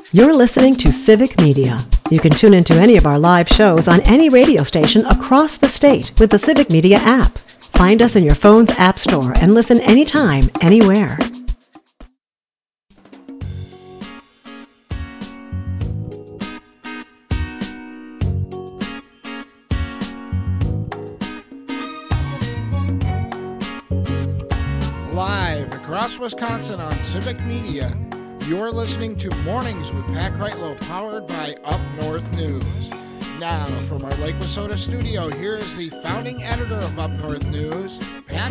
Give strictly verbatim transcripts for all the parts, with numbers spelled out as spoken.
You're listening to Civic Media. You can tune into any of our live shows on any radio station across the state with the Civic Media app. Find us in your phone's app store and listen anytime, anywhere. Live across Wisconsin on Civic Media, you're listening to Mornings with Pat Kreitlow, powered by Up North News. Now, from our Lake Wissota studio, here is the founding editor of Up North News, Pat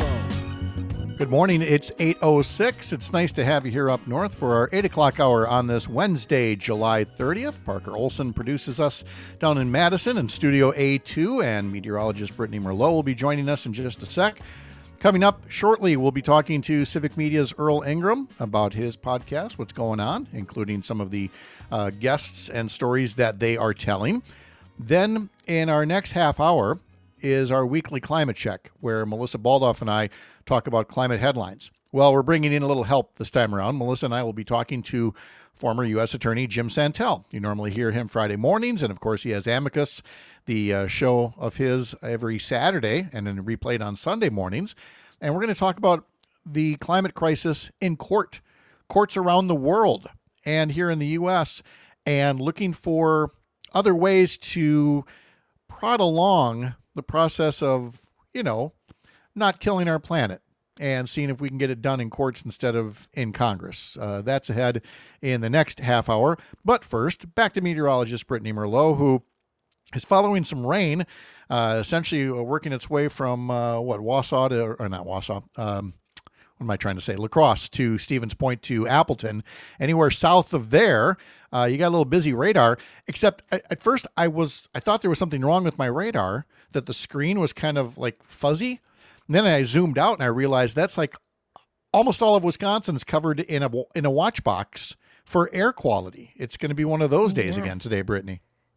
Kreitlow. Good morning. It's eight oh six. It's nice to have you here up north for our eight o'clock hour on this Wednesday, July thirtieth. Parker Olson produces us down in Madison in Studio A two, and meteorologist Brittany Merlot will be joining us in just a sec. Coming up shortly, we'll be talking to Civic Media's Earl Ingram about his podcast, what's going on, including some of the uh, guests and stories that they are telling. Then in our next half hour is our weekly climate check, where Melissa Baldoff and I talk about climate headlines. Well, we're bringing in a little help this time around. Melissa and I will be talking to former U S Attorney Jim Santel. You normally hear him Friday mornings, and of course he has Amicus, the uh, show of his every Saturday, and then replayed on Sunday mornings. And we're going to talk about the climate crisis in court, courts around the world and here in the U S, and looking for other ways to prod along the process of, you know, not killing our planet and seeing if we can get it done in courts instead of in Congress. Uh, that's ahead in the next half hour. But first, back to meteorologist Brittany Merlot, who is following some rain, uh, essentially working its way from, uh, what, Wausau to, or not Wausau, um, what am I trying to say, La Crosse to Stevens Point to Appleton. Anywhere south of there, uh, you got a little busy radar, except at, at first I was, I thought there was something wrong with my radar, that the screen was kind of like fuzzy. And then I zoomed out and I realized that's like almost all of Wisconsin's covered in a, in a watch box for air quality. It's going to be one of those days Yes. again today, Brittany.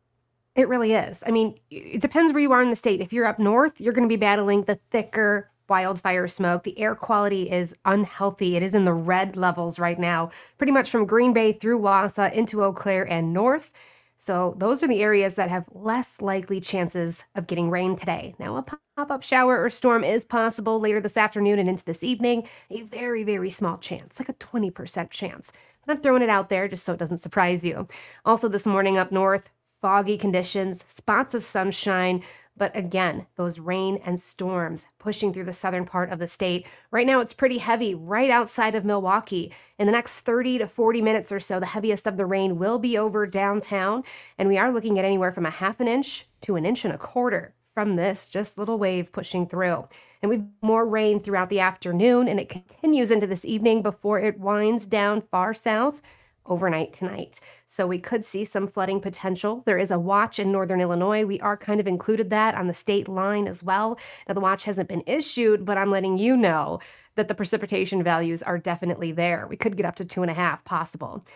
It really is. I mean, it depends where you are in the state. If you're up north, you're going to be battling the thicker wildfire smoke. The air quality is unhealthy. It is in the red levels right now, pretty much from Green Bay through Wausau into Eau Claire and north. So those are the areas that have less likely chances of getting rain today. Now, a pop-up shower or storm is possible later this afternoon and into this evening. A very, very small chance, like a twenty percent chance. But I'm throwing it out there just so it doesn't surprise you. Also this morning up north, foggy conditions, spots of sunshine, but again, those rain and storms pushing through the southern part of the state. Right now, it's pretty heavy right outside of Milwaukee. In the next thirty to forty minutes or so, the heaviest of the rain will be over downtown, and we are looking at anywhere from a half an inch to an inch and a quarter from this just little wave pushing through. And we've more rain throughout the afternoon, and it continues into this evening before it winds down far south overnight tonight. So we could see some flooding potential. There is a watch in northern Illinois. We are kind of included that on the state line as well. Now the watch hasn't been issued, but I'm letting you know that the precipitation values are definitely there. We could get up to two and a half possible.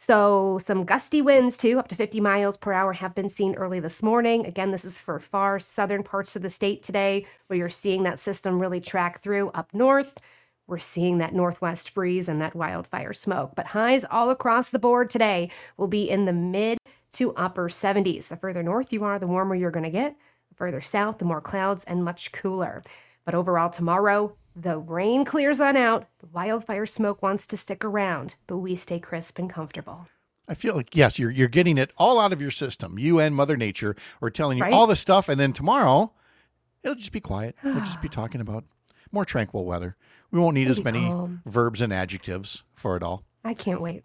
So some gusty winds too, up to fifty miles per hour have been seen early this morning. Again, this is for far southern parts of the state today, where you're seeing that system really track through. Up north, we're seeing that northwest breeze and that wildfire smoke. But highs all across the board today will be in the mid to upper seventies. The further north you are, the warmer you're going to get. The further south, the more clouds and much cooler. But overall tomorrow, the rain clears on out. The wildfire smoke wants to stick around, but we stay crisp and comfortable. I feel like, yes, you're you're getting it all out of your system. You and Mother Nature are telling you Right? all this stuff, and then tomorrow, it'll just be quiet. We'll just be talking about more tranquil weather. We won't need It'll as be many calm. verbs and adjectives for it all. I can't wait.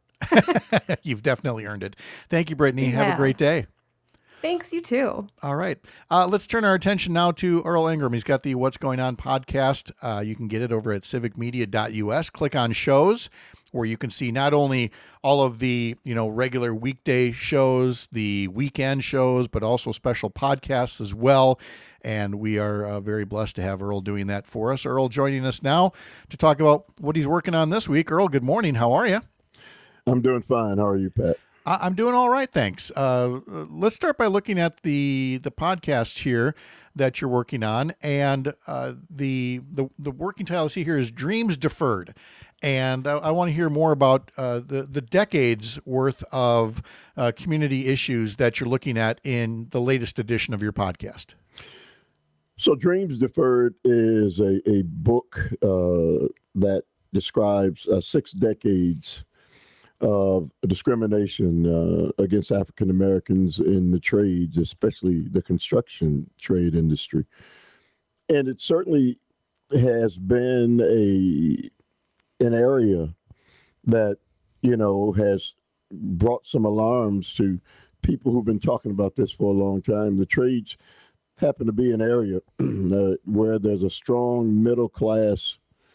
You've definitely earned it. Thank you, Brittany. Have Yeah. a great day. Thanks, you too. All right. Uh, let's turn our attention now to Earl Ingram. He's got the What's Going On podcast. Uh, you can get it over at civic media dot U S. Click on shows, where you can see not only all of the, you know, regular weekday shows, the weekend shows, but also special podcasts as well. And we are uh, very blessed to have Earl doing that for us. Earl joining us now to talk about what he's working on this week. Earl, good morning. How are you? I'm doing fine. How are you, Pat? I- I'm doing all right, thanks. Uh, let's start by looking at the the podcast here that you're working on, and uh, the the the working title I see here is Dreams Deferred. And I, I want to hear more about uh, the, the decades worth of uh, community issues that you're looking at in the latest edition of your podcast. So Dreams Deferred is a, a book uh, that describes uh, six decades of discrimination uh, against African Americans in the trades, especially the construction trade industry. And it certainly has been a an area that, you know, has brought some alarms to people who've been talking about this for a long time. The trades happen to be an area uh, where there's a strong middle class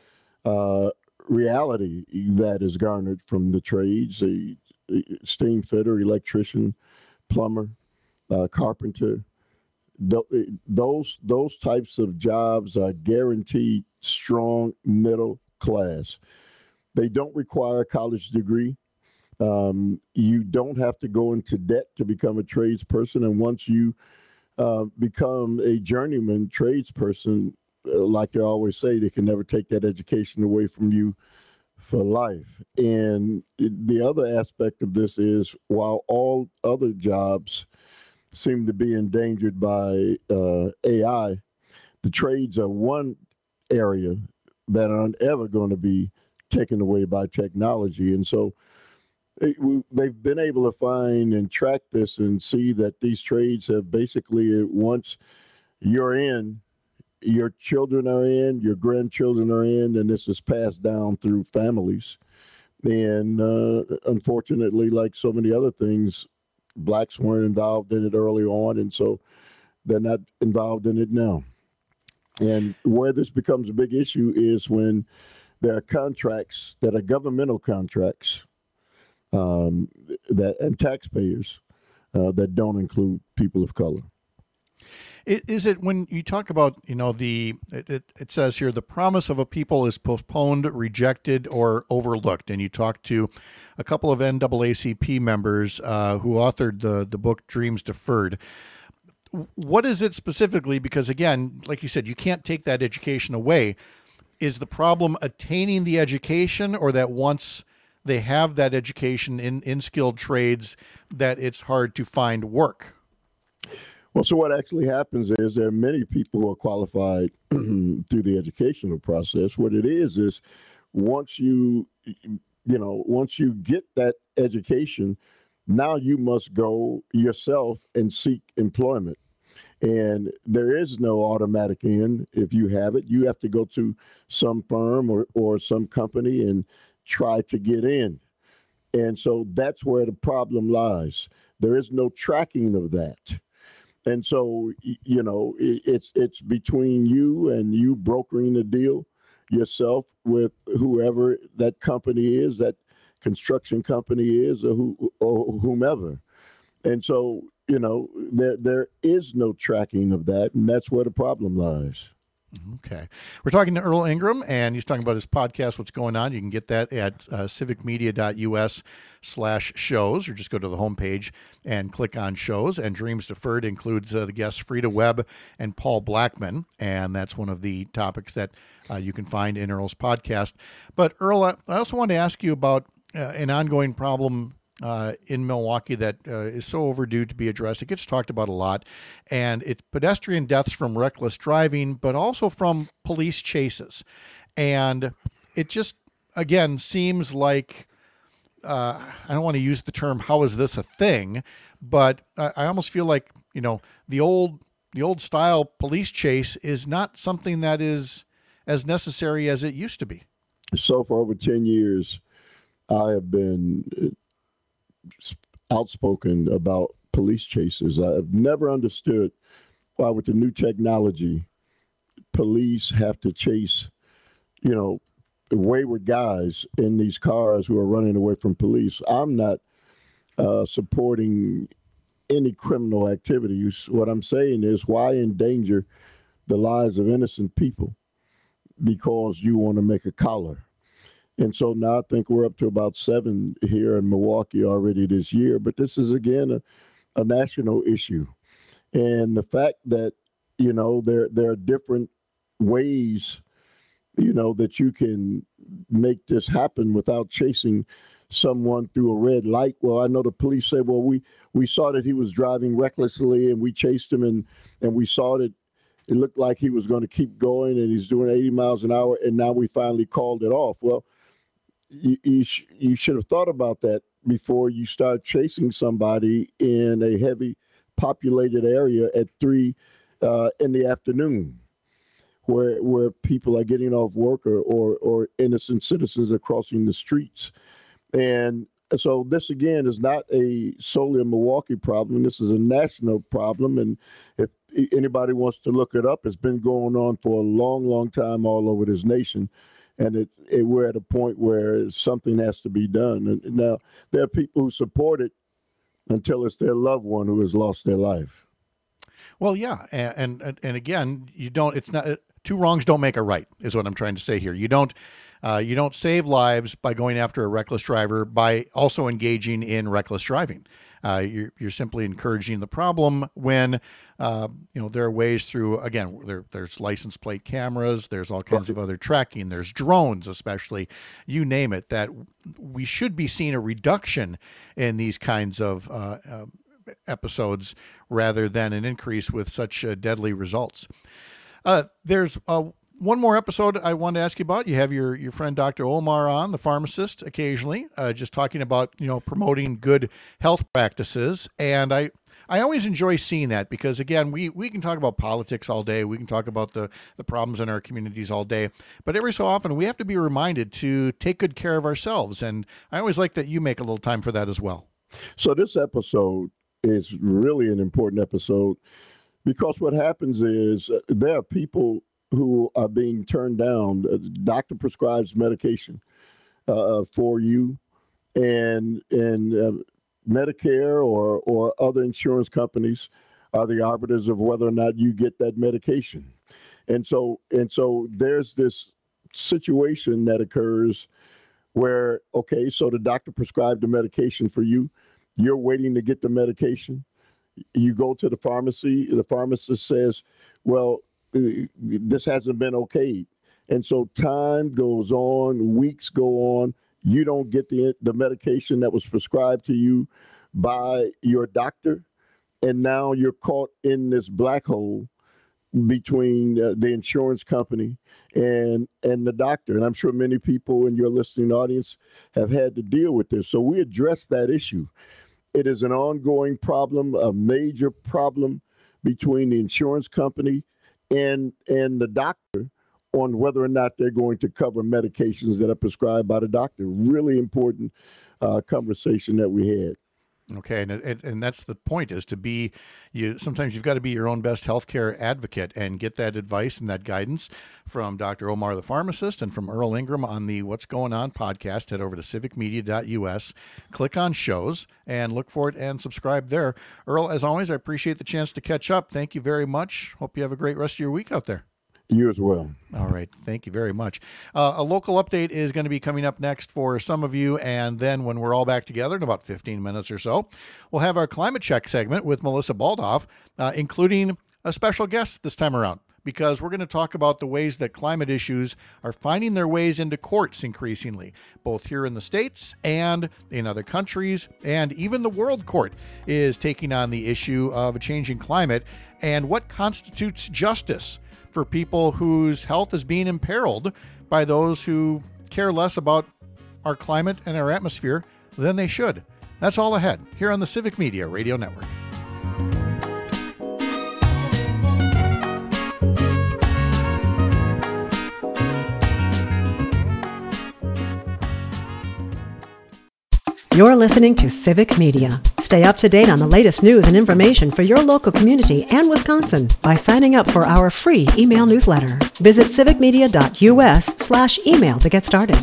uh, reality that is garnered from the trades, a, a steam fitter, electrician, plumber, uh, carpenter. Th- those those types of jobs are guaranteed strong middle class. They don't require a college degree. Um, you don't have to go into debt to become a tradesperson. And once you uh, become a journeyman tradesperson, uh, like they always say, they can never take that education away from you for life. And it, the other aspect of this is, while all other jobs seem to be endangered by uh, A I, the trades are one area that aren't ever going to be taken away by technology. And so it, we, they've been able to find and track this and see that these trades have basically, once you're in, your children are in, your grandchildren are in, and this is passed down through families. And uh, unfortunately, like so many other things, blacks weren't involved in it early on, and so they're not involved in it now. And where this becomes a big issue is when there are contracts that are governmental contracts um, that and taxpayers uh, that don't include people of color. Is it when you talk about, you know, the, it, it says here, the promise of a people is postponed, rejected, or overlooked. And you talk to a couple of N double A C P members uh, who authored the, the book Dreams Deferred. What is it specifically? Because again, like you said, you can't take that education away. Is the problem attaining the education, or that once they have that education in, in skilled trades, that it's hard to find work? Well, so what actually happens is there are many people who are qualified through the educational process. What it is is once you, you know, once you get that education, now you must go yourself and seek employment. And there is no automatic in if you have it. You have to go to some firm or, or some company and try to get in. And so that's where the problem lies. There is no tracking of that. And so, you know, it's it's between you and you brokering the deal yourself with whoever that company is, that construction company is, or who or whomever. And so, you know, there there is no tracking of that, and that's where the problem lies. Okay. We're talking to Earl Ingram, and he's talking about his podcast, What's Going On. You can get that at uh, civicmedia.us slash shows, or just go to the homepage and click on shows. And Dreams Deferred includes uh, the guests Frida Webb and Paul Blackman, and that's one of the topics that uh, you can find in Earl's podcast. But Earl, I also wanted to ask you about uh, an ongoing problem Uh, in Milwaukee that uh, is so overdue to be addressed. It gets talked about a lot, and it's pedestrian deaths from reckless driving, but also from police chases. And it just, again, seems like, uh, I don't want to use the term, how is this a thing? But I, I almost feel like, you know, the old, the old style police chase is not something that is as necessary as it used to be. So for over ten years, I have been outspoken about police chases. I've never understood why, with the new technology, police have to chase, you know, wayward guys in these cars who are running away from police. I'm not uh, supporting any criminal activities. What I'm saying is, why endanger the lives of innocent people because you want to make a collar? And so now I think we're up to about seven here in Milwaukee already this year. But this is, again, a, a national issue. And the fact that, you know, there there are different ways you know, that you can make this happen without chasing someone through a red light. Well, I know the police say, well, we, we saw that he was driving recklessly and we chased him and, and we saw that it looked like he was going to keep going and he's doing eighty miles an hour. And now we finally called it off. Well, you, you, sh- you should have thought about that before you start chasing somebody in a heavy populated area at three uh, in the afternoon, where where people are getting off work or, or or innocent citizens are crossing the streets. And so this, again, is not a solely a Milwaukee problem. This is a national problem. And if anybody wants to look it up, it's been going on for a long, long time all over this nation. And it, it we're at a point where something has to be done. And now there are people who support it until it's their loved one who has lost their life. Well, yeah. And, and, and again, you don't, it's not, two wrongs don't make a right is what I'm trying to say here. You don't, uh, you don't save lives by going after a reckless driver by also engaging in reckless driving. Uh, you're, you're simply encouraging the problem when, uh, you know, there are ways through, again, there, there's license plate cameras, there's all kinds of other tracking, there's drones, especially, you name it, that we should be seeing a reduction in these kinds of uh, uh, episodes rather than an increase with such uh, deadly results. Uh, there's uh, one more episode I wanted to ask you about. You have your, your friend Doctor Omar on, the pharmacist, occasionally, uh, just talking about, you know, promoting good health practices. And I, I always enjoy seeing that because, again, we, we can talk about politics all day. We can talk about the, the problems in our communities all day. But every so often, we have to be reminded to take good care of ourselves. And I always like that you make a little time for that as well. So this episode is really an important episode because what happens is uh, there are people who are being turned down. The doctor prescribes medication uh, for you, and and uh, Medicare or or other insurance companies are the arbiters of whether or not you get that medication. And so and so there's this situation that occurs where, okay, so the doctor prescribed the medication for you. You're waiting to get the medication. You go to the pharmacy. The pharmacist says, well, this hasn't been okayed. And so time goes on, weeks go on. You don't get the, the medication that was prescribed to you by your doctor. And now you're caught in this black hole between uh, the insurance company and and the doctor. And I'm sure many people in your listening audience have had to deal with this. So we address that issue. It is an ongoing problem, a major problem between the insurance company and and the doctor on whether or not they're going to cover medications that are prescribed by the doctor. Really important uh, conversation that we had. Okay, and, and and that's the point, is to be, you. Sometimes you've got to be your own best healthcare advocate and get that advice and that guidance from Doctor Omar the pharmacist and from Earl Ingram on the What's Going On podcast. Head over to civic media dot U S, click on shows, and look for it and subscribe there. Earl, as always, I appreciate the chance to catch up. Thank you very much. Hope you have a great rest of your week out there. You as well. All right. Thank you very much. Uh, a local update is going to be coming up next for some of you. And then when we're all back together in about fifteen minutes or so, we'll have our climate check segment with Melissa Baldoff, uh, including a special guest this time around, because we're going to talk about the ways that climate issues are finding their ways into courts increasingly, both here in the States and in other countries. And even the World Court is taking on the issue of a changing climate and what constitutes justice for people whose health is being imperiled by those who care less about our climate and our atmosphere than they should. That's all ahead here on the Civic Media Radio Network. You're listening to Civic Media. Stay up to date on the latest news and information for your local community and Wisconsin by signing up for our free email newsletter. Visit civic media dot U S slash email to get started.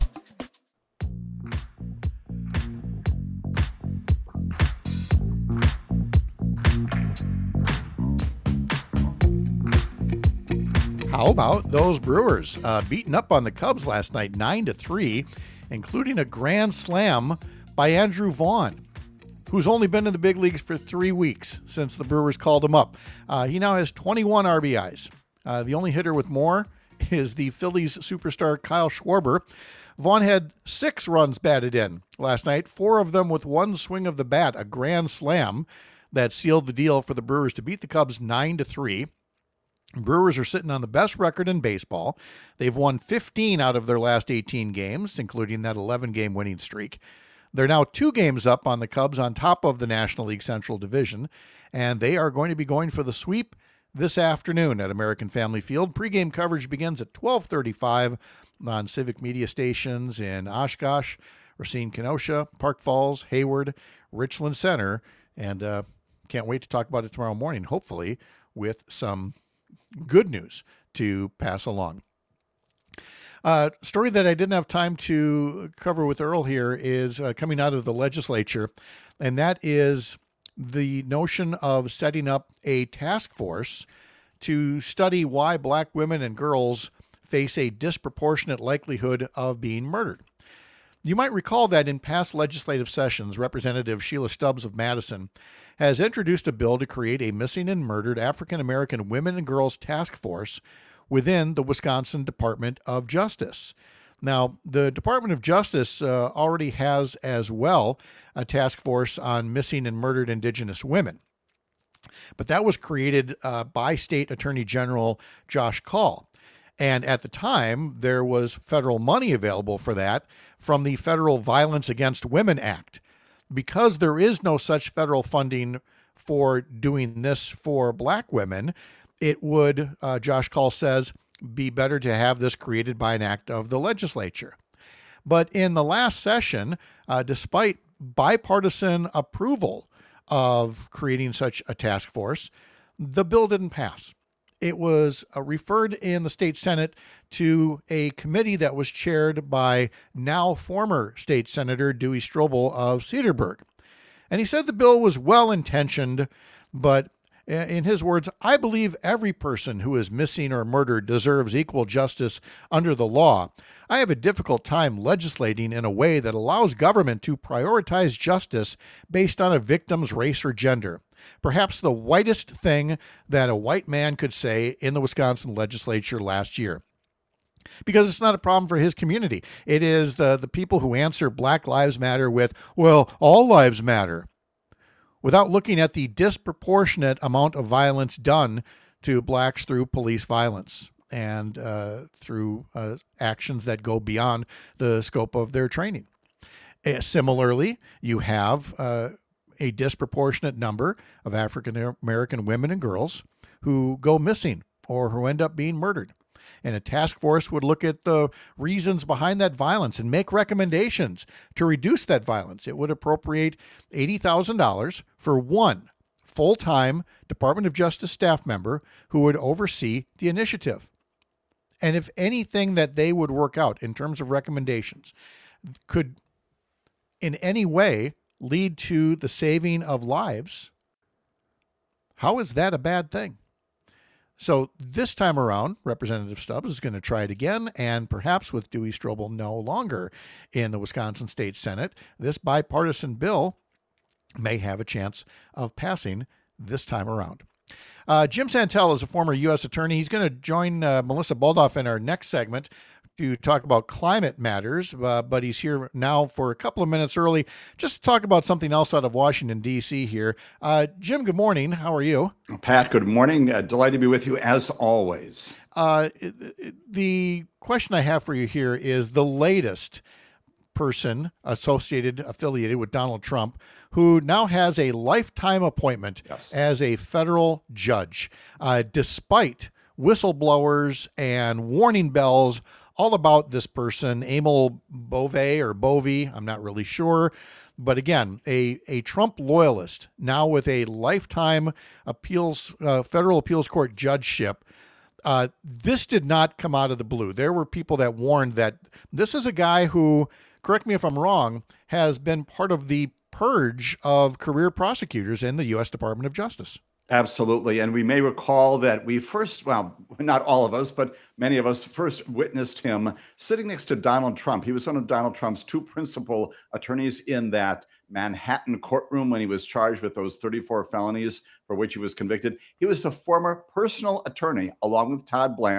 How about those Brewers uh, beating up on the Cubs last night, nine to three, including a grand slam by Andrew Vaughn, who's only been in the big leagues for three weeks since the Brewers called him up. Uh, he now has twenty-one R B Is. Uh, the only hitter with more is the Phillies superstar Kyle Schwarber. Vaughn had six runs batted in last night, four of them with one swing of the bat, a grand slam that sealed the deal for the Brewers to beat the Cubs nine to three. Brewers are sitting on the best record in baseball. They've won fifteen out of their last eighteen games, including that eleven-game winning streak. They're now two games up on the Cubs on top of the National League Central Division, and they are going to be going for the sweep this afternoon at American Family Field. Pre-game coverage begins at twelve thirty-five on Civic Media stations in Oshkosh, Racine, Kenosha, Park Falls, Hayward, Richland Center, and uh, can't wait to talk about it tomorrow morning, hopefully, with some good news to pass along. Uh, story that I didn't have time to cover with Earl here is uh, coming out of the legislature, and that is the notion of setting up a task force to study why black women and girls face a disproportionate likelihood of being murdered. You might recall that in past legislative sessions, Representative Sheila Stubbs of Madison has introduced a bill to create a missing and murdered African-American women and girls task force within the Wisconsin Department of Justice. Now, the Department of Justice uh, already has as well a task force on missing and murdered Indigenous women. But that was created uh, by State Attorney General Josh Kaul. And at the time, there was federal money available for that from the Federal Violence Against Women Act. Because there is no such federal funding for doing this for black women, it would, uh, Josh Kaul says, be better to have this created by an act of the legislature. But in the last session, uh, despite bipartisan approval of creating such a task force, the bill didn't pass. It was uh, referred in the state Senate to a committee that was chaired by now former state Senator Dewey Strobel of Cedarburg. And he said the bill was well-intentioned, but in his words, I believe every person who is missing or murdered deserves equal justice under the law. I have a difficult time legislating in a way that allows government to prioritize justice based on a victim's race or gender. Perhaps the whitest thing that a white man could say in the Wisconsin legislature last year. Because it's not a problem for his community. It is the, the people who answer Black Lives Matter with, well, all lives matter, without looking at the disproportionate amount of violence done to blacks through police violence and uh, through uh, actions that go beyond the scope of their training. Uh, similarly, you have uh, a disproportionate number of African American women and girls who go missing or who end up being murdered. And a task force would look at the reasons behind that violence and make recommendations to reduce that violence. It would appropriate eighty thousand dollars for one full-time Department of Justice staff member who would oversee the initiative. And if anything that they would work out in terms of recommendations could in any way lead to the saving of lives, how is that a bad thing? So this time around, Representative Stubbs is going to try it again, and perhaps with Dewey Strobel no longer in the Wisconsin State Senate, this bipartisan bill may have a chance of passing this time around. Uh, Jim Santel is a former U S attorney. He's going to join uh, Melissa Baldoff in our next segment to talk about climate matters, uh, but he's here now for a couple of minutes early just to talk about something else out of Washington, D C here. Uh, Jim, good morning. How are you? Pat, good morning. Uh, delighted to be with you as always. Uh, the question I have for you here is the latest person associated, affiliated with Donald Trump, who now has a lifetime appointment yes. as a federal judge, uh, despite whistleblowers and warning bells all about this person, Emil Bovee or Bovee, I'm not really sure. But again, a, a Trump loyalist, now with a lifetime appeals, uh, federal appeals court judgeship. Uh, this did not come out of the blue. There were people that warned that this is a guy who, correct me if I'm wrong, has been part of the purge of career prosecutors in the U S Department of Justice. Absolutely. And we may recall that we first, well, not all of us, but many of us first witnessed him sitting next to Donald Trump. He was one of Donald Trump's two principal attorneys in that Manhattan courtroom when he was charged with those thirty-four felonies for which he was convicted. He was the former personal attorney, along with Todd Blanche,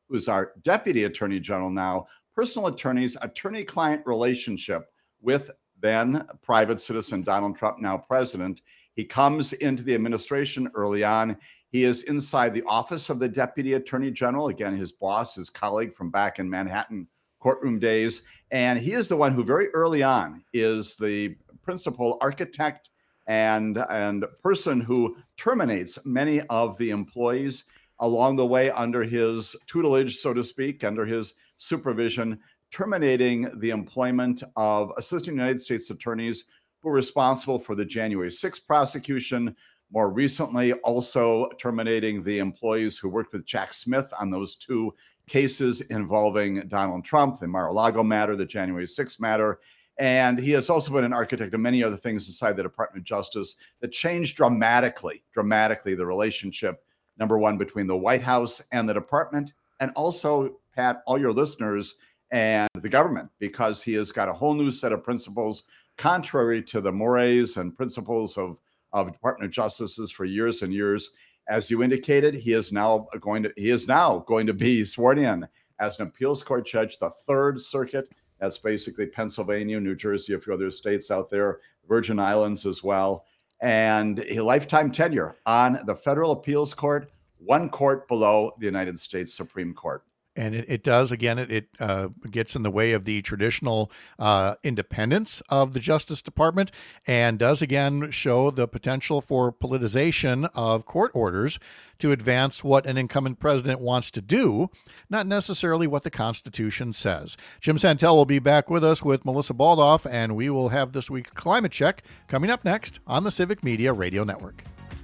who's our Deputy Attorney General now, personal attorney's attorney-client relationship with then private citizen Donald Trump, now president. He comes into the administration early on. He is inside the office of the Deputy Attorney General. Again, his boss, his colleague from back in Manhattan courtroom days. And he is the one who very early on is the principal architect and, and person who terminates many of the employees along the way under his tutelage, so to speak, under his supervision, terminating the employment of assistant United States attorneys who were responsible for the January sixth prosecution. More recently, also terminating the employees who worked with Jack Smith on those two cases involving Donald Trump, the Mar-a-Lago matter, the January sixth matter. And he has also been an architect of many other things inside the Department of Justice that changed dramatically, dramatically the relationship, number one, between the White House and the department, and also, Pat, all your listeners and the government, because he has got a whole new set of principles contrary to the mores and principles of, of Department of Justices for years and years. As you indicated, he is now going to he is now going to be sworn in as an appeals court judge, the Third Circuit. That's basically Pennsylvania, New Jersey, a few other states out there, Virgin Islands as well, and a lifetime tenure on the federal appeals court, one court below the United States Supreme Court. And it, it does, again, it, it uh, gets in the way of the traditional uh, independence of the Justice Department, and does, again, show the potential for politicization of court orders to advance what an incumbent president wants to do, not necessarily what the Constitution says. Jim Santel will be back with us with Melissa Baldoff, and we will have this week's Climate Check coming up next on the Civic Media Radio Network.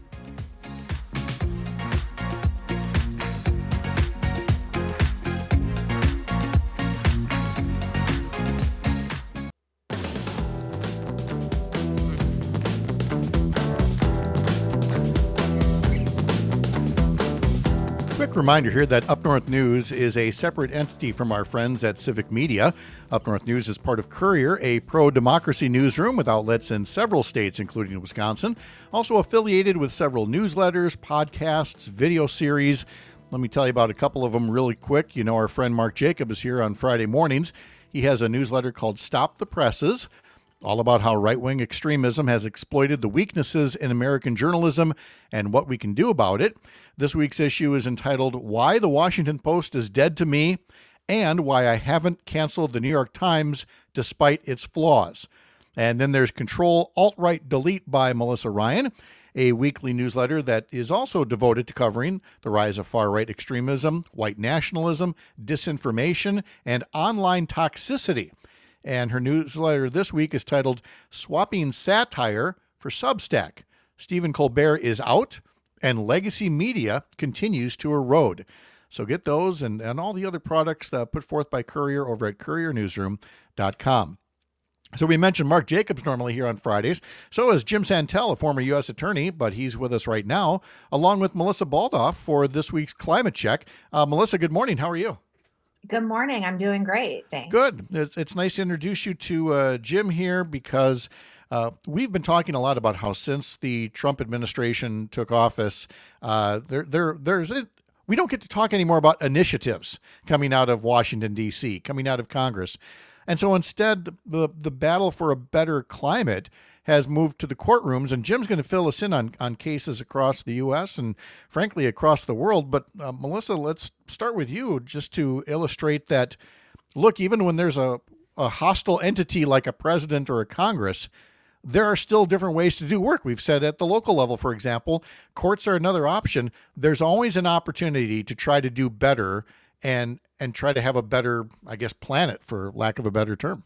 Quick reminder here that Up North News is a separate entity from our friends at Civic Media. Up North News is part of Courier, a pro-democracy newsroom with outlets in several states, including Wisconsin. Also affiliated with several newsletters, podcasts, video series. Let me tell you about a couple of them really quick. You know, our friend Mark Jacob is here on Friday mornings. He has a newsletter called Stop the Presses, all about how right-wing extremism has exploited the weaknesses in American journalism and what we can do about it. This week's issue is entitled Why the Washington Post is Dead to Me and Why I Haven't Canceled the New York Times Despite Its Flaws. And then there's Control Alt-Right Delete by Melissa Ryan, a weekly newsletter that is also devoted to covering the rise of far-right extremism, white nationalism, disinformation, and online toxicity. And her newsletter this week is titled Swapping Satire for Substack. Stephen Colbert is out, and legacy media continues to erode. So get those and, and all the other products uh, put forth by Courier over at courier newsroom dot com. So we mentioned Mark Jacobs normally here on Fridays. So is Jim Santel, a former U S attorney, but he's with us right now, along with Melissa Baldoff for this week's Climate Check. Uh, Melissa, good morning. How are you? Good morning. I'm doing great. Thanks. Good. It's, it's nice to introduce you to uh, Jim here because uh, we've been talking a lot about how since the Trump administration took office, uh, there, there, there's a, we don't get to talk anymore about initiatives coming out of Washington, D C, coming out of Congress. And so instead, the, the battle for a better climate has moved to the courtrooms, and Jim's going to fill us in on, on cases across the U S and, frankly, across the world. But, uh, Melissa, let's start with you just to illustrate that, look, even when there's a, a hostile entity like a president or a Congress, there are still different ways to do work. We've said at the local level, for example, courts are another option. There's always an opportunity to try to do better and and try to have a better, I guess, planet, for lack of a better term.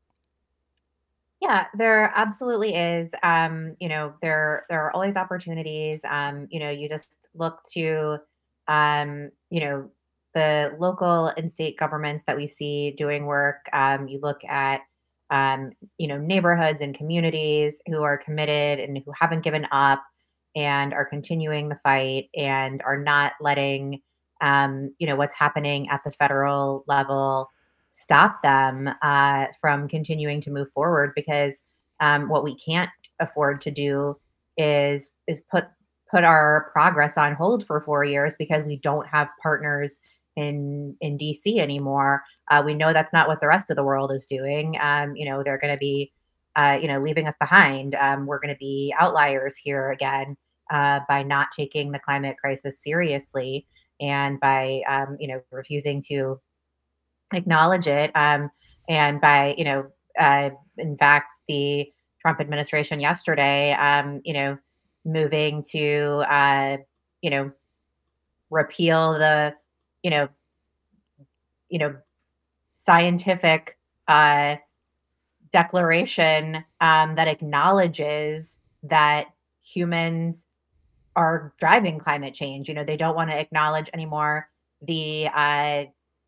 Yeah, there absolutely is. Um, you know, there there are always opportunities. Um, you know, you just look to, um, you know, the local and state governments that we see doing work. Um, you look at, um, you know, neighborhoods and communities who are committed and who haven't given up and are continuing the fight and are not letting, um, you know, what's happening at the federal level stop them uh, from continuing to move forward, because um, what we can't afford to do is is put put our progress on hold for four years because we don't have partners in in D C anymore. Uh, we know that's not what the rest of the world is doing. Um, you know, they're going to be, uh, you know, leaving us behind. Um, we're going to be outliers here again uh, by not taking the climate crisis seriously and by, um, you know, refusing to acknowledge it. Um, and by, you know, uh, in fact, the Trump administration yesterday, um, you know, moving to, uh, you know, repeal the, you know, you know, scientific uh, declaration um, that acknowledges that humans are driving climate change. You know, they don't want to acknowledge anymore the uh,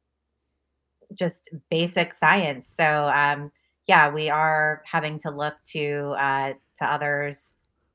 just basic science. So um, yeah, we are having to look to uh, to others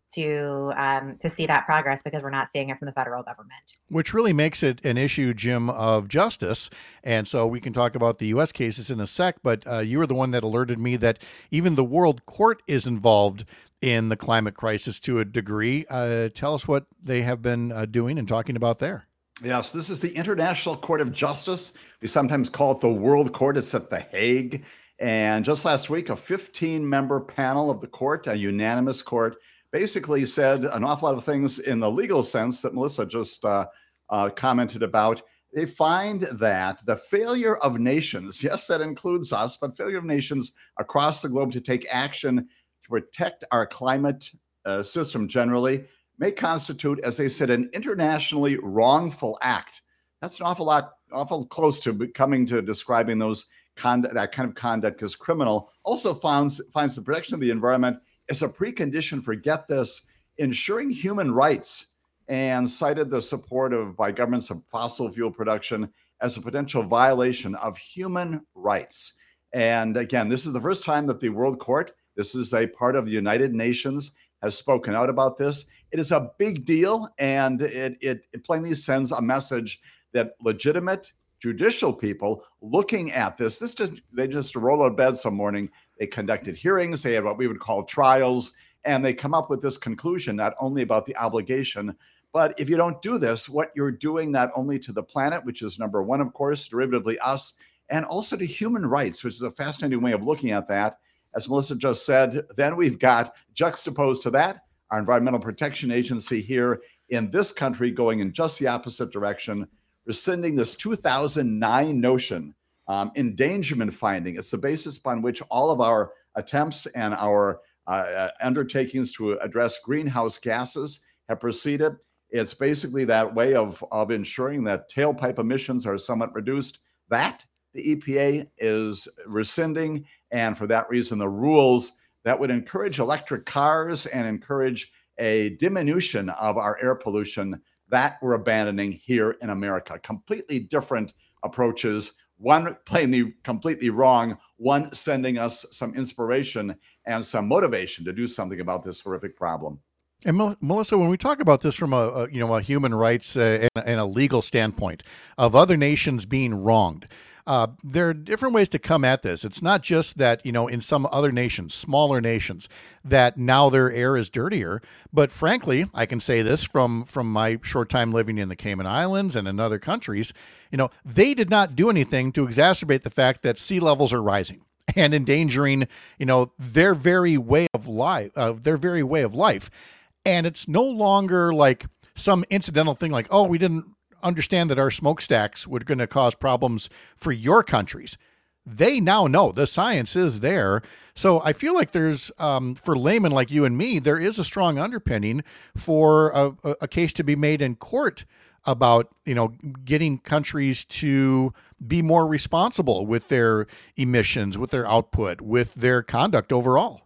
to um, to see that progress because we're not seeing it from the federal government. Which really makes it an issue, Jim, of justice. And so we can talk about the U S cases in a sec, but uh, you were the one that alerted me that even the World Court is involved in the climate crisis to a degree. Uh, tell us what they have been uh, doing and talking about there. Yes, this is the International Court of Justice. We sometimes call it the World Court. It's at The Hague. And just last week, a fifteen-member panel of the court, a unanimous court, basically said an awful lot of things in the legal sense that Melissa just uh, uh, commented about. They find that the failure of nations, yes, that includes us, but failure of nations across the globe to take action to protect our climate uh, system generally may constitute, as they said, an internationally wrongful act. That's an awful lot, awful close to coming to describing those conduct, that kind of conduct as criminal. Also finds finds the protection of the environment is a precondition for, get this, ensuring human rights, and cited the support of by governments of fossil fuel production as a potential violation of human rights. And again, this is the first time that the World Court, this is a part of the United Nations, has spoken out about this. It is a big deal, and it, it, it plainly sends a message that legitimate judicial people looking at this, this just they just roll out of bed some morning. They conducted hearings, they had what we would call trials, and they come up with this conclusion, not only about the obligation, but if you don't do this, what you're doing not only to the planet, which is number one, of course, derivatively us, and also to human rights, which is a fascinating way of looking at that. As Melissa just said, then we've got juxtaposed to that, our Environmental Protection Agency here in this country going in just the opposite direction, rescinding this two thousand nine notion, um, endangerment finding. It's the basis upon which all of our attempts and our uh, undertakings to address greenhouse gases have proceeded. It's basically that way of, of ensuring that tailpipe emissions are somewhat reduced. That the E P A is rescinding, and for that reason, the rules that would encourage electric cars and encourage a diminution of our air pollution, that we're abandoning here in America. Completely different approaches, one plainly completely wrong, one sending us some inspiration and some motivation to do something about this horrific problem. And Melissa, when we talk about this from a, a you know a human rights uh, and, and a legal standpoint of other nations being wronged, uh, there are different ways to come at this. It's not just that, you know, in some other nations, smaller nations, that now their air is dirtier. But frankly, I can say this from from my short time living in the Cayman Islands and in other countries, you know, they did not do anything to exacerbate the fact that sea levels are rising and endangering, you know, their very way of life, uh, their very way of life. And it's no longer like some incidental thing like, oh, we didn't understand that our smokestacks were going to cause problems for your countries. They now know the science is there. So I feel like there's, um, for laymen like you and me, there is a strong underpinning for a, a case to be made in court about, you know, getting countries to be more responsible with their emissions, with their output, with their conduct overall.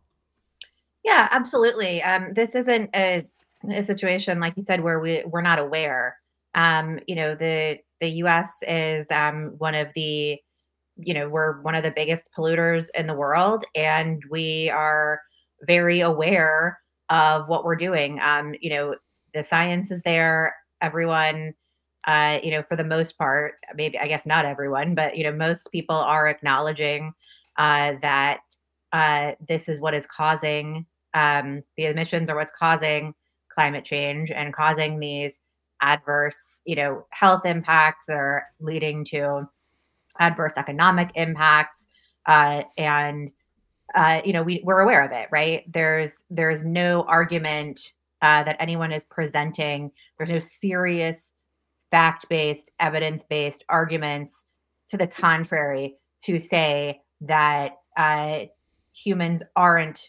Yeah, absolutely. Um, this isn't a, a situation, like you said, where we, we're not aware. Um, you know, the the U S is um, one of the, you know, we're one of the biggest polluters in the world, and we are very aware of what we're doing. Um, you know, the science is there. Everyone, uh, you know, for the most part, maybe, I guess not everyone, but, you know, most people are acknowledging uh, that uh, this is what is causing Um, the emissions are what's causing climate change and causing these adverse, you know, health impacts. They're leading to adverse economic impacts. Uh, and, uh, you know, we, we're aware of it, right? There's, there's no argument uh, that anyone is presenting. There's no serious fact-based, evidence-based arguments to the contrary to say that uh, humans aren't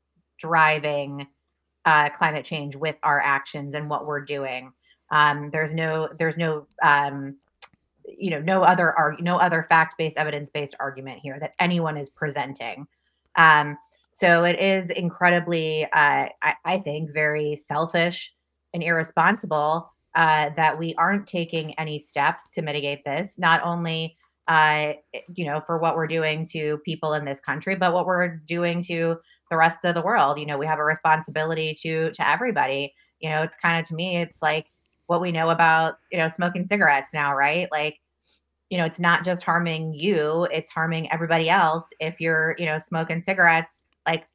driving uh, climate change with our actions and what we're doing. Um, there's no, there's no, um, you know, no other arg- no other fact-based, evidence-based argument here that anyone is presenting. Um, so it is incredibly, uh, I, I think, very selfish and irresponsible uh, that we aren't taking any steps to mitigate this. Not only, uh, you know, for what we're doing to people in this country, but what we're doing to the rest of the world. You know, we have a responsibility to to everybody. You know, it's kind of, to me, it's like what we know about, you know, smoking cigarettes now, right? Like, you know, it's not just harming you, it's harming everybody else. If you're, you know, smoking cigarettes, like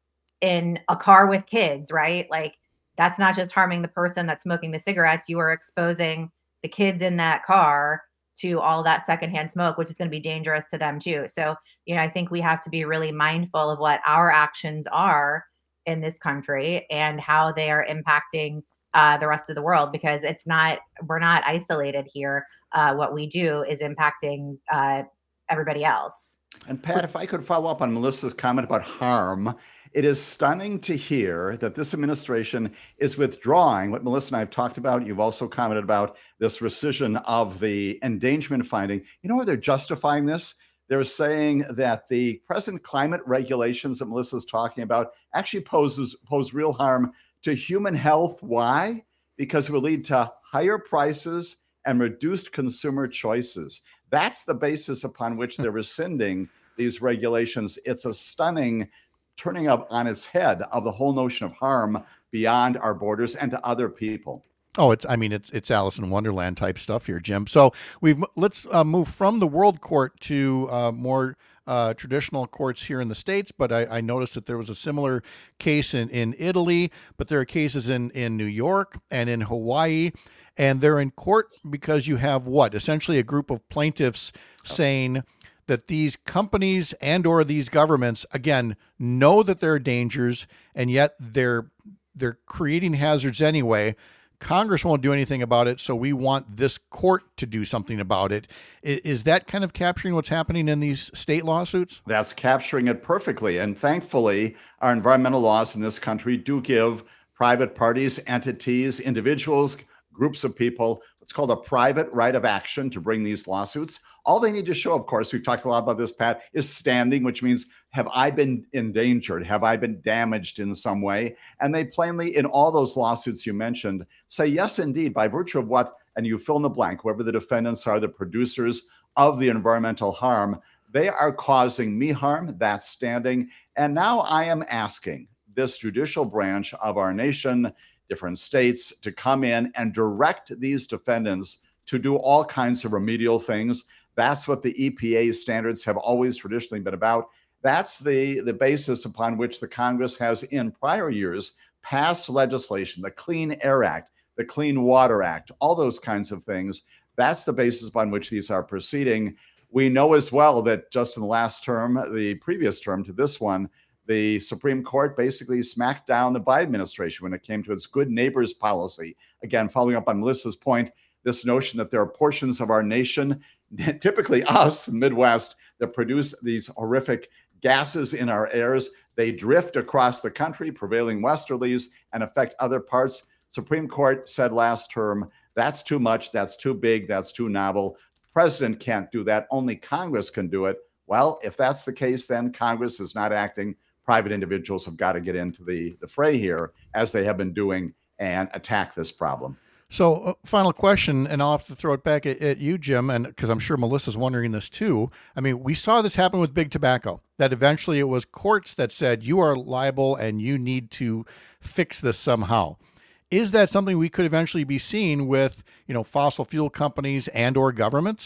in a car with kids, right? Like, that's not just harming the person that's smoking the cigarettes. You are exposing the kids in that car to all that secondhand smoke, which is going to be dangerous to them too. So, you know, I think we have to be really mindful of what our actions are in this country and how they are impacting uh, the rest of the world, because it's not, we're not isolated here. Uh, what we do is impacting uh, everybody else. And Pat, if I could follow up on Melissa's comment about harm, it is stunning to hear that this administration is withdrawing what Melissa and I have talked about. You've also commented about this rescission of the endangerment finding. You know where they're justifying this? They're saying that the present climate regulations that Melissa's talking about actually poses pose real harm to human health. Why? Because it will lead to higher prices and reduced consumer choices. That's the basis upon which they're rescinding these regulations. It's a stunning turning up on its head of the whole notion of harm beyond our borders and to other people. Oh, it's, I mean, it's, it's Alice in Wonderland type stuff here, Jim. So we've, let's uh, move from the world court to uh, more uh, traditional courts here in the States. But I, I noticed that there was a similar case in, in Italy, but there are cases in, in New York and in Hawaii. And they're in court because you have what? Essentially a group of plaintiffs saying that these companies and or these governments, again, know that there are dangers, and yet they're they're creating hazards anyway. Congress won't do anything about it, so we want this court to do something about it. Is that kind of capturing what's happening in these state lawsuits? That's capturing it perfectly. And thankfully, our environmental laws in this country do give private parties, entities, individuals, groups of people what's called a private right of action to bring these lawsuits. All they need to show, of course, we've talked a lot about this, Pat, is standing, which means, have I been endangered? Have I been damaged in some way? And they plainly, in all those lawsuits you mentioned, say, yes, indeed, by virtue of what, and you fill in the blank, whoever the defendants are, the producers of the environmental harm, they are causing me harm, that's standing. And now I am asking this judicial branch of our nation, different states, to come in and direct these defendants to do all kinds of remedial things. That's what the E P A standards have always traditionally been about. That's the, the basis upon which the Congress has in prior years passed legislation, the Clean Air Act, the Clean Water Act, all those kinds of things. That's the basis upon which these are proceeding. We know as well that just in the last term, the previous term to this one, the Supreme Court basically smacked down the Biden administration when it came to its good neighbors policy. Again, following up on Melissa's point, this notion that there are portions of our nation, typically us in the Midwest, that produce these horrific gases in our airs. They drift across the country, prevailing westerlies, and affect other parts. Supreme Court said last term, that's too much, that's too big, that's too novel. President can't do that, only Congress can do it. Well, if that's the case, then Congress is not acting. Private individuals have got to get into the, the fray here, as they have been doing, and attack this problem. So uh, final question, and I'll have to throw it back at, at you, Jim, and because I'm sure Melissa's wondering this too. I mean, we saw this happen with big tobacco, that eventually it was courts that said you are liable and you need to fix this somehow. Is that something we could eventually be seeing with, you know, fossil fuel companies and or governments?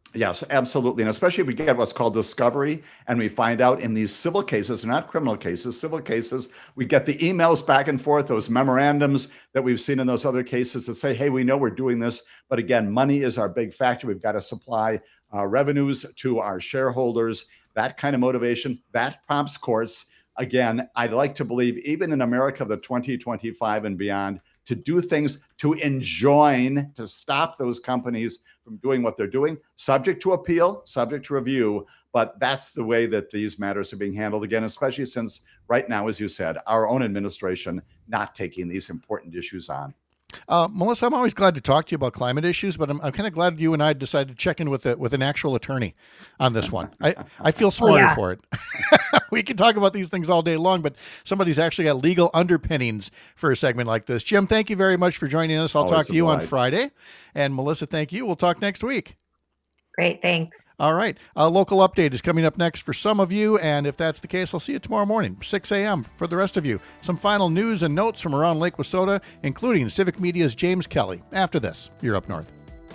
Yes, absolutely. And especially if we get what's called discovery and we find out in these civil cases, not criminal cases, civil cases, we get the emails back and forth, those memorandums that we've seen in those other cases that say, hey, we know we're doing this. But again, money is our big factor. We've got to supply uh, revenues to our shareholders. That kind of motivation, that prompts courts. Again, I'd like to believe even in America of the twenty twenty-five and beyond, to do things to enjoin, to stop those companies from doing what they're doing, subject to appeal, subject to review. But that's the way that these matters are being handled, again, especially since right now, as you said, our own administration not taking these important issues on. Uh, Melissa, I'm always glad to talk to you about climate issues, but I'm, I'm kind of glad you and I decided to check in with a, with an actual attorney on this one. I, I feel smarter oh, yeah. for it. We can talk about these things all day long, but somebody's actually got legal underpinnings for a segment like this. Jim, thank you very much for joining us. I'll Always talk to you on Friday. And Melissa, thank you. We'll talk next week. Great, thanks. All right. A local update is coming up next for some of you, and if that's the case, I'll see you tomorrow morning, six a.m. for the rest of you. Some final news and notes from around Lake Wissota, including Civic Media's James Kelly. After this, you're Up North.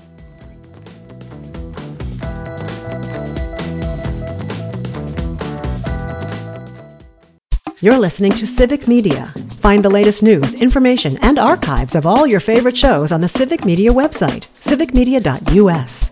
You're listening to Civic Media. Find the latest news, information, and archives of all your favorite shows on the Civic Media website, civic media dot u s.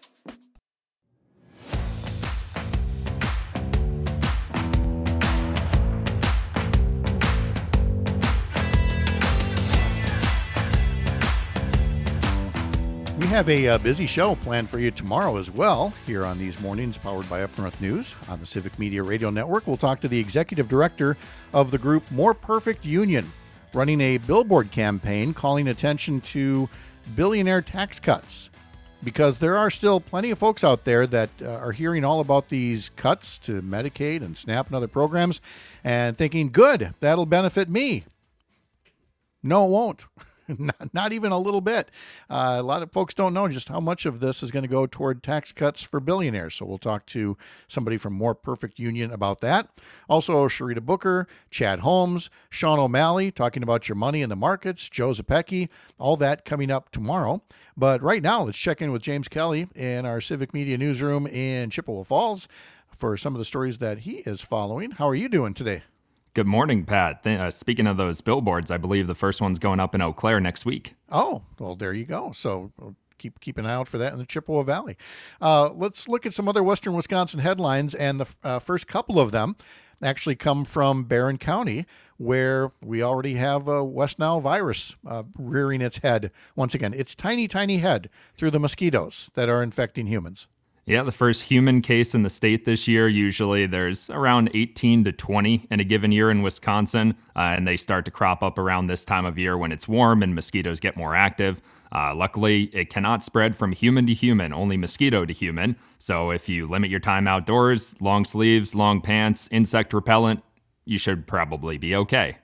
We have a uh, busy show planned for you tomorrow as well here on these mornings powered by Up North News on the Civic Media Radio Network. We'll talk to the executive director of the group More Perfect Union, running a billboard campaign calling attention to billionaire tax cuts, because there are still plenty of folks out there that uh, are hearing all about these cuts to Medicaid and SNAP and other programs and thinking, good, that'll benefit me. No, it won't. Not, not even a little bit. Uh, a lot of folks don't know just how much of this is going to go toward tax cuts for billionaires. So we'll talk to somebody from More Perfect Union about that. Also, Sharita Booker, Chad Holmes, Sean O'Malley talking about your money in the markets, Joe Zepecki, all that coming up tomorrow. But right now, let's check in with James Kelly in our Civic Media newsroom in Chippewa Falls for some of the stories that he is following. How are you doing today? Good morning, Pat. Th- uh, speaking of those billboards, I believe the first one's going up in Eau Claire next week. Oh, well, there you go. So we'll keep keep an eye out for that in the Chippewa Valley. Uh, let's look at some other Western Wisconsin headlines, and the uh, first couple of them actually come from Barron County, where we already have a West Nile virus uh, rearing its head once again. Its tiny, tiny head through the mosquitoes that are infecting humans. Yeah, the first human case in the state this year. Usually there's around eighteen to twenty in a given year in Wisconsin, uh, and they start to crop up around this time of year when it's warm and mosquitoes get more active. Uh, luckily, it cannot spread from human to human, only mosquito to human. So if you limit your time outdoors, long sleeves, long pants, insect repellent, you should probably be okay.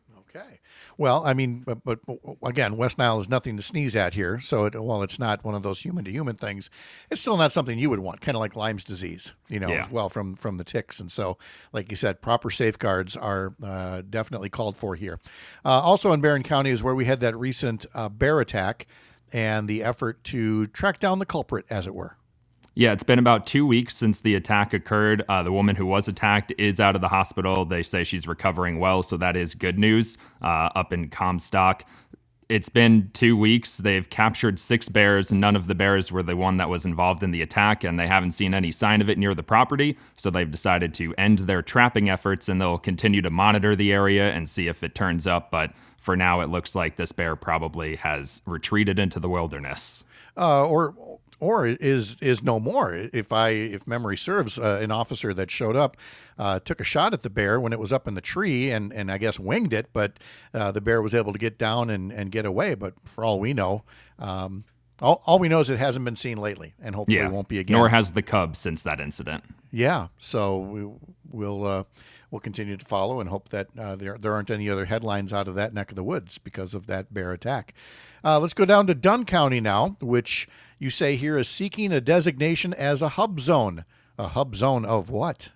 Well, I mean, but, but again, West Nile is nothing to sneeze at here. So it, while it's not one of those human-to-human things, it's still not something you would want, kind of like Lyme's disease, you know, yeah. as well from, from the ticks. And so, like you said, proper safeguards are uh, definitely called for here. Uh, also in Barron County is where we had that recent uh, bear attack and the effort to track down the culprit, as it were. Yeah, it's been about two weeks since the attack occurred. Uh, the woman who was attacked is out of the hospital. They say she's recovering well, so that is good news uh, up in Comstock. It's been two weeks. They've captured six bears. None of the bears were the one that was involved in the attack, and they haven't seen any sign of it near the property. So they've decided to end their trapping efforts, and they'll continue to monitor the area and see if it turns up. But for now, it looks like this bear probably has retreated into the wilderness. Uh, or... Or is is no more. If I if memory serves, uh, an officer that showed up uh, took a shot at the bear when it was up in the tree and, and I guess winged it, but uh, the bear was able to get down and, and get away. But for all we know, um, all, all we know is it hasn't been seen lately, and hopefully yeah. it won't be again. Nor has the cub since that incident. Yeah, so we, we'll uh, we'll continue to follow and hope that uh, there there aren't any other headlines out of that neck of the woods because of that bear attack. Uh, let's go down to Dunn County now, which you say here is seeking a designation as a hub zone. A hub zone of what?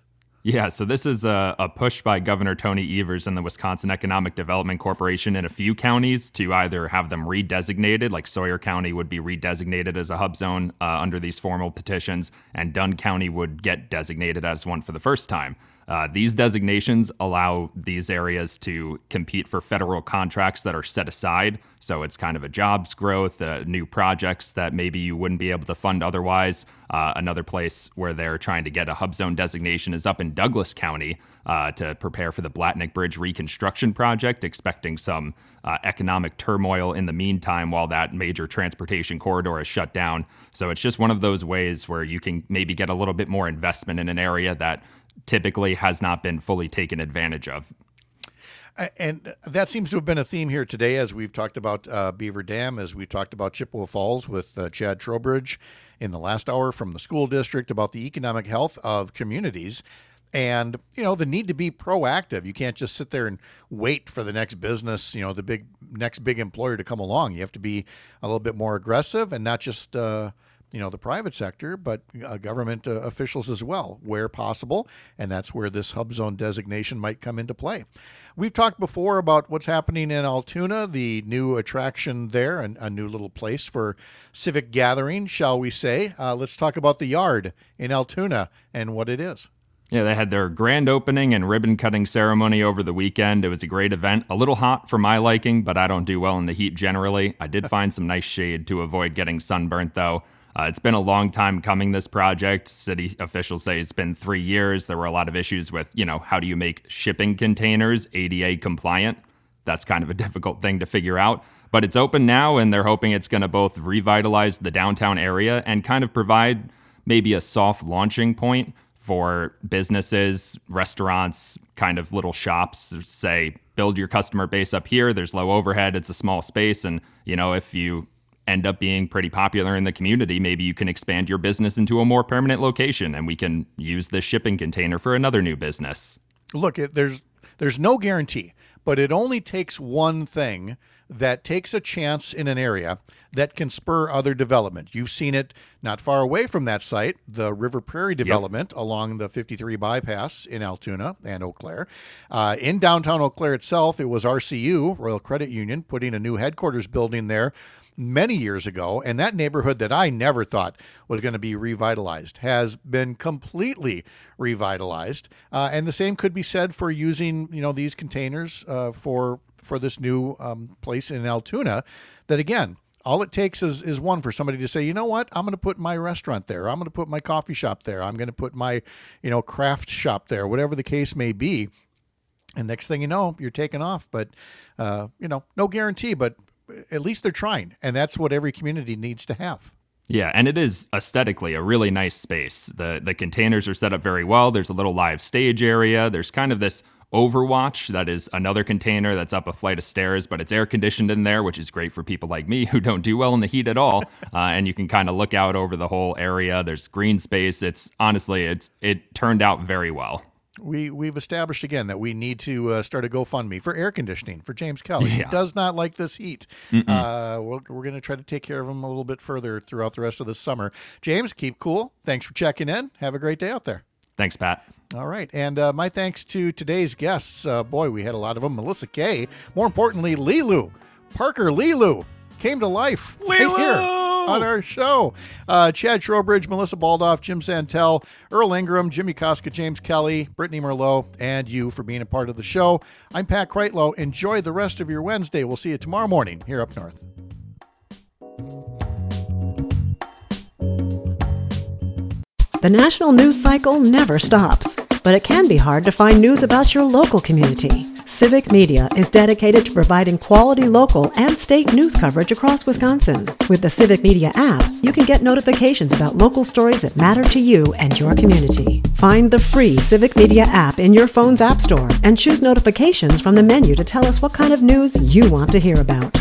Yeah, so this is a, a push by Governor Tony Evers and the Wisconsin Economic Development Corporation in a few counties to either have them redesignated, like Sawyer County would be redesignated as a hub zone uh, under these formal petitions, and Dunn County would get designated as one for the first time. Uh, these designations allow these areas to compete for federal contracts that are set aside. So it's kind of a jobs growth, uh, new projects that maybe you wouldn't be able to fund otherwise. Uh, another place where they're trying to get a hub zone designation is up in Douglas County uh, to prepare for the Blatnick Bridge reconstruction project, expecting some uh, economic turmoil in the meantime while that major transportation corridor is shut down. So it's just one of those ways where you can maybe get a little bit more investment in an area that typically has not been fully taken advantage of. And that seems to have been a theme here today as we've talked about uh, Beaver Dam, as we've talked about Chippewa Falls with uh, Chad Trowbridge in the last hour from the school district about the economic health of communities and, you know, the need to be proactive. You can't just sit there and wait for the next business, you know, the big next big employer to come along. You have to be a little bit more aggressive and not just uh, you know, the private sector, but uh, government uh, officials as well, where possible. And that's where this hub zone designation might come into play. We've talked before about what's happening in Altoona, the new attraction there, and a new little place for civic gathering, shall we say. Uh, let's talk about the Yard in Altoona and what it is. Yeah, they had their grand opening and ribbon cutting ceremony over the weekend. It was a great event. A little hot for my liking, but I don't do well in the heat generally. I did find some nice shade to avoid getting sunburnt, though. Uh, it's been a long time coming, this project. City officials say it's been three years. There were a lot of issues with, you know, how do you make shipping containers A D A compliant? That's kind of a difficult thing to figure out. But it's open now, and they're hoping it's going to both revitalize the downtown area and kind of provide maybe a soft launching point for businesses, restaurants, kind of little shops. Say, build your customer base up here. There's low overhead. It's a small space. And, you know, if you end up being pretty popular in the community, maybe you can expand your business into a more permanent location, and we can use this shipping container for another new business. Look, it, there's there's no guarantee, but it only takes one thing that takes a chance in an area that can spur other development. You've seen it not far away from that site, the River Prairie development yep. along the fifty-three bypass in Altoona and Eau Claire. Uh, in downtown Eau Claire itself, it was R C U, Royal Credit Union, putting a new headquarters building there many years ago, and that neighborhood that I never thought was going to be revitalized has been completely revitalized. Uh, and the same could be said for using, you know, these containers uh, for for this new um, place in Altoona. That again, all it takes is is one for somebody to say, you know what, I'm going to put my restaurant there. I'm going to put my coffee shop there. I'm going to put my, you know, craft shop there. Whatever the case may be. And next thing you know, you're taking off. But uh, you know, no guarantee, but at least they're trying, and that's what every community needs to have. Yeah, and it is aesthetically a really nice space. The the containers are set up very well. There's a little live stage area. There's kind of this Overwatch that is another container that's up a flight of stairs, but it's air conditioned in there, which is great for people like me who don't do well in the heat at all. uh, and you can kind of look out over the whole area. There's green space. It's honestly, it's it turned out very well. We, we've established again that we need to uh, start a GoFundMe for air conditioning for James Kelly. Yeah. He does not like this heat. Uh, we're we're going to try to take care of him a little bit further throughout the rest of the summer. James, keep cool. Thanks for checking in. Have a great day out there. Thanks, Pat. All right. And uh, my thanks to today's guests. Uh, boy, we had a lot of them. Melissa Kay. More importantly, Lilu. Parker Lilu came to life right here on our show. Uh, Chad Trowbridge, Melissa Baldoff, Jim Santel, Earl Ingram, Jimmy Koska, James Kelly, Brittany Merlot, and you for being a part of the show. I'm Pat Kreitlow. Enjoy the rest of your Wednesday. We'll see you tomorrow morning here up north. The national news cycle never stops, but it can be hard to find news about your local community. Civic Media is dedicated to providing quality local and state news coverage across Wisconsin. With the Civic Media app, you can get notifications about local stories that matter to you and your community. Find the free Civic Media app in your phone's app store and choose notifications from the menu to tell us what kind of news you want to hear about.